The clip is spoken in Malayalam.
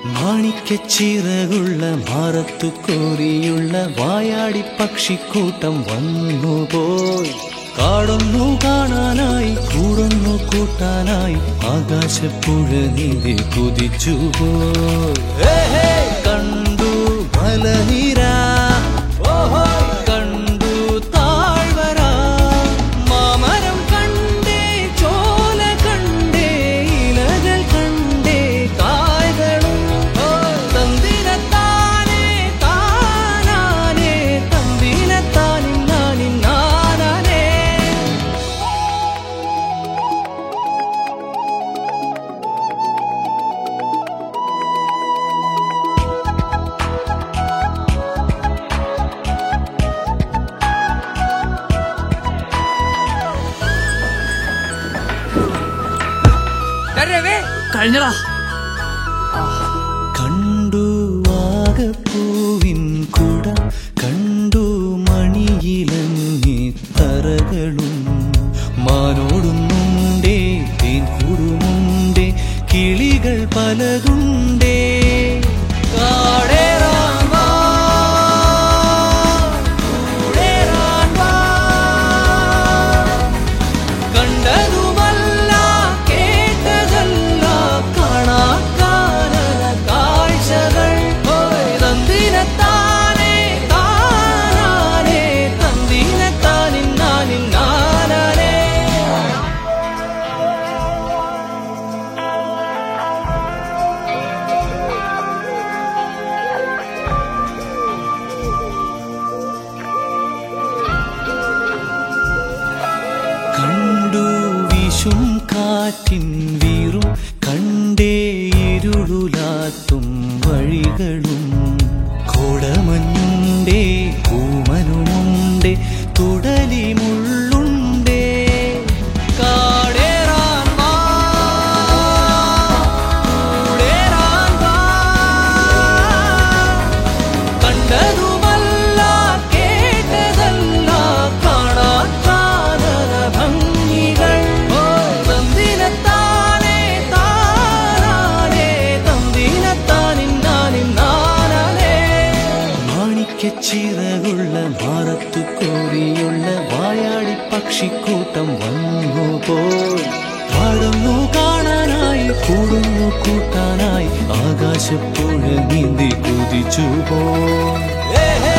മാണിക്കച്ചിറകുള്ള മാറത്തു കോരിയുള്ള വായാടി പക്ഷിക്കൂട്ടം വന്നുപോയി. കാടൊന്നു കാണാനായി കൂടൊന്നു കൂട്ടാനായി ആകാശപ്പുഴ നീതി കുതിച്ചുപോയി. കണ്ടു മലനിര, കണ്ടു താഴ്വര, മാമരം കണ്ടേ, ചോല കണ്ടേ, ഇലകൾ കണ്ടേ, കായ്കളും തന്തിനത്താനേ താനാനേ, തന്തിനത്താനിന്നാനിന്നാനേ. കഴിഞ്ഞടാ. കണ്ടു വാഗപ്പൂവിൻ കുട, കണ്ടു മണിയിലങ്ങി തറകളും, മാനോടുന്നുണ്ടേ തേൻ കൂടുമുണ്ടേ, കിളികൾ പലതുണ്ടേ. കണ്ടു വീശും കാറ്റിൻ വീറും, കണ്ടേ ഇരുളുലാത്തും വഴികളും, കോടമഞ്ഞുണ്ടേ പൂമനുമുണ്ടേ, തുടലി മുള്ളുണ്ടേ. കാടേറാൻ വാ, കൂടേറാൻ വാ, കണ്ടതുമല്ല കേട്ടതല്ല കാണാക്കാനന ഭംഗികൾ. തന്തിനത്താനേ താനാനേ, തന്തിനത്താനിന്നാനിന്നാനേ. മാണിക്കച്ചിറകുള്ള മാറത്തു കോരിയുള്ള വായാടി പക്ഷിക്കൂട്ടം വന്നുപോയി. പാടുന്നു കാണാനായി കൂടുന്നു കൂട്ടാനായി ആകാശപ്പുഴ നീന്തി കുതിച്ചുപോയി.